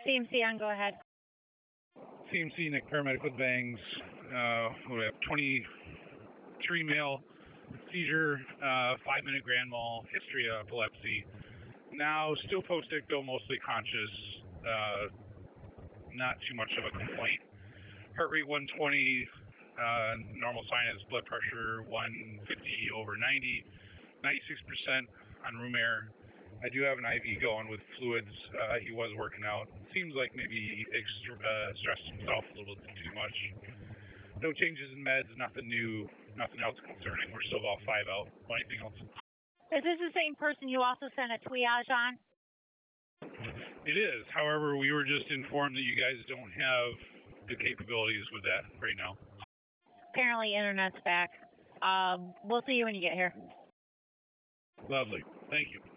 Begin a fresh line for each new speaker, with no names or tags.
CMC on, go ahead.
CMC, Nick Paramedic with Bangs. We have 23 male, seizure, 5-minute grand mal, history of epilepsy. Now, still post-ictal, mostly conscious, not too much of a complaint. Heart rate 120, normal sinus, blood pressure 150 over 90, 96% on room air. I do have an IV going with fluids. He was working out. Seems like maybe he stressed himself a little bit too much. No changes in meds, nothing new, nothing else concerning. We're still about 5 out. Anything else?
Is this the same person you also sent a triage on?
It is. However, we were just informed that you guys don't have the capabilities with that right now.
Apparently, internet's back. We'll see you when you get here.
Lovely. Thank you.